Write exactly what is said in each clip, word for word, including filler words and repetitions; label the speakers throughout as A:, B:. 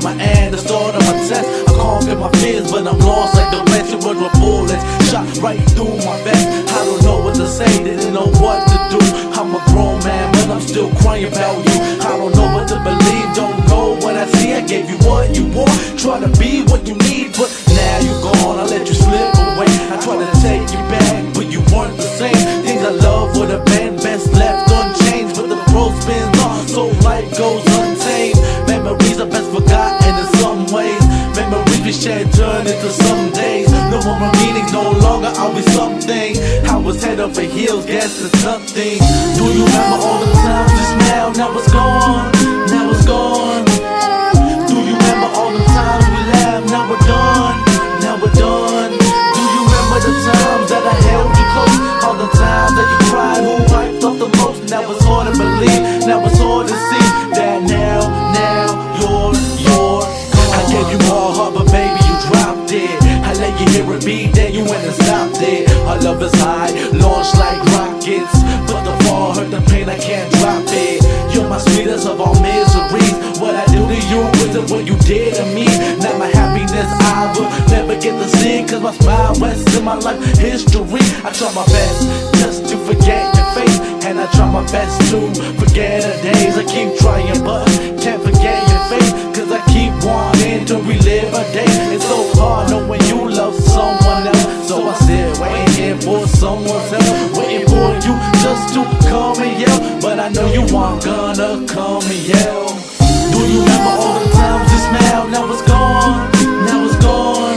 A: of my end, the start of my test. I conquer my fears, but I'm lost like the rest. It was with bullets shot right through my vest. I don't know what to say, didn't know what to do. I'm a grown man, but I'm still crying about you. I don't know what to believe, don't know what I see. I gave you what you want, try to be what you need, but now you gone, I let you slip away. I try to take you back, but you weren't the same. Things I love would have been best left unchanged, but the road spins on, so life goes untamed. Memories are best forgotten in some ways. Memories we shared turn into some days. No more meanings, no longer are we something. I was head over heels, guess it's nothing. Do you remember all the times you smiled? Now it's gone, now it's gone. Do you remember all the times we laughed? Now we're done, now we're done. Do you remember the times that I held you close? All the times that you cried, who I felt the most? Now it's hard to believe, now it's hard to see that now, now you're, you're gone. I gave you more heart, but baby you dropped it. I let you hear it beat, then you went and stopped it. Our love is high, launched like rockets, but the fall hurt the pain, I can't drop it. You're my sweetest of all miseries. What I do to you isn't what you did to me. Now my happiness I will never get to see, cause my smile rests in my life history. I try my best just to forget your face, and I try my best to forget the days. I keep trying but can't forget your face, cause I keep wanting to relive a day. It's so hard knowing you love someone else, so I sit waiting for someone's help, waiting for you just to come and yell, but I know you aren't gonna come and yell. Do you remember all the times you smiled? Now it's gone, now it's gone.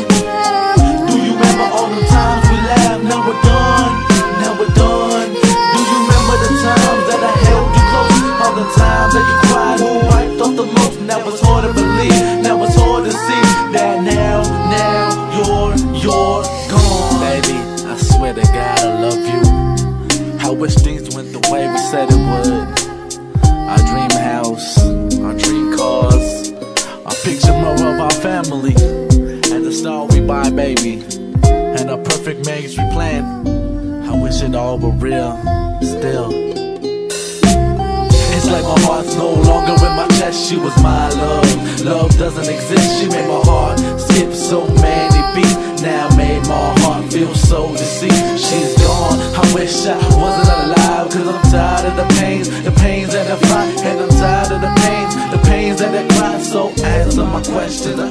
A: Do you remember all the times we laughed? Now we're done, now we're done. Do you remember the times that I held you close? All the times that you cried, who wiped off the most? Now it's hard to believe, now it's hard to see that now, now you're, you're gone.
B: Baby, I swear to God I love you. I wish things went the way we said it would. Our dream house, our dream cars, our picture more of our family, and the star we buy, baby, and a perfect marriage we plan. I wish it all were real, still.
A: It's like my heart's no longer in my chest. She was my love, love doesn't exist. She made my heart skip so many beats. Now made my heart feel so deceived. She's gone, I wish I wasn't alive, cause I'm tired of the pains, the pains that I find, and I'm tired of the pains, the pains that I cry. So answer my question,